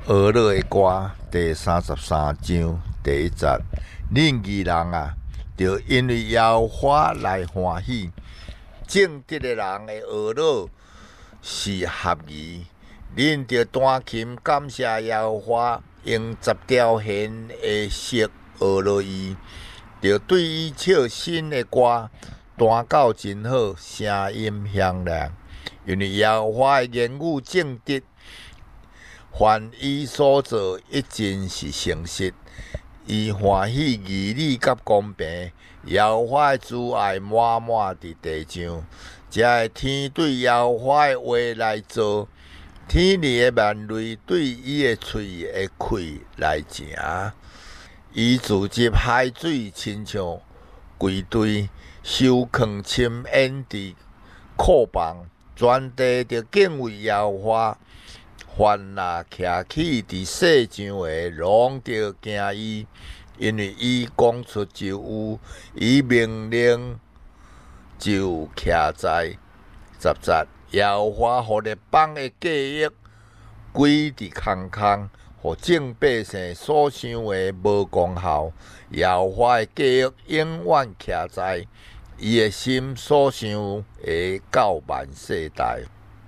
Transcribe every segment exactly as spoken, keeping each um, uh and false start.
俄勒的歌第三十三章第一节，恁义人啊，就因为耶和华来欢喜。正直的人的俄勒是合宜，恁就弹琴感谢耶和华，用十条弦的瑟俄勒伊，就对伊唱新的歌，弹到真好，声音响亮。因为耶和华的言语正直，凡伊所做一尽是诚实，伊欢喜义理甲公平。耶和华的慈爱满满伫地上，这个天对耶和华的话来做，天里的万类对伊的喙的气来行。伊自集海水，亲像归堆，收藏深淹伫库房，全地就敬畏耶和华。凡若徛起伫世上的，拢着惊伊，因为伊讲出就有，伊命令就徛在。十节，耶和华互列邦的计划归伫空空，互正百姓所想的无功效。耶和华的计划永远徛在，伊的心所想会到万世代。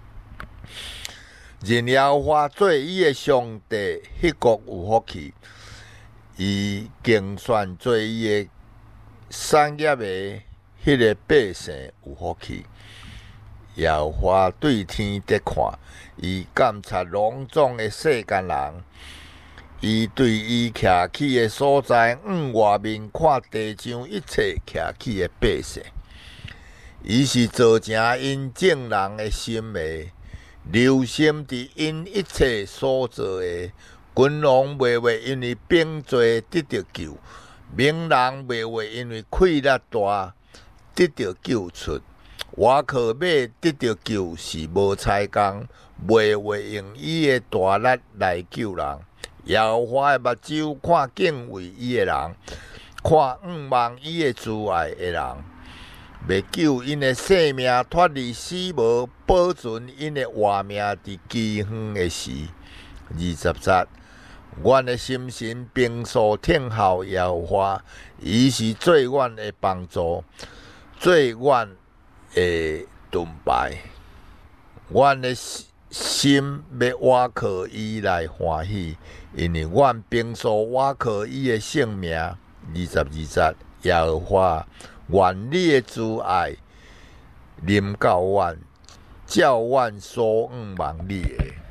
认耶和华做伊的上帝，迄国有福气；伊竞选做伊的产业的，迄个百姓有福气。耶和华对天伫看，伊监察拢总的世间人，伊对伊徛起的所在往外面看地上一切徛起的百姓。伊是造成因正人的心的。留心伫因一切所做的，君王袂会因为兵罪得到救，名人袂会因为气力大得到救出。瓦靠马得到救是无彩工，袂会用伊的大力来救人。耶和华的目睭看敬畏伊的人，看仰望伊的慈爱的人。要救因的性命脱离死亡，保存因的活命伫饥荒的时。二十节，阮的心神平素听候耶和华，伊是最阮的帮助，最阮的盾牌。阮的心要倚靠伊来欢喜，因为阮平素倚靠伊的性命。二十二节，耶和华。愿你的慈爱临到阮，照阮所仰望你的。